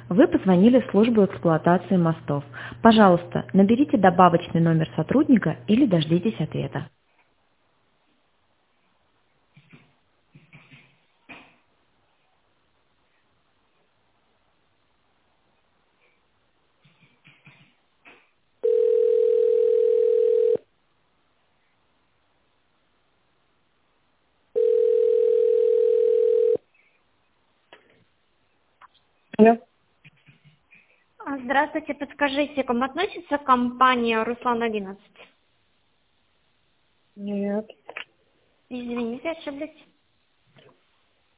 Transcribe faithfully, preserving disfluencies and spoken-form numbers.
Вы позвонили в службу эксплуатации мостов. Пожалуйста, наберите добавочный номер сотрудника или дождитесь ответа. Алло. А, Здравствуйте, подскажите, к вам относится компания Руслан одиннадцать? Нет. Извините, ошиблись.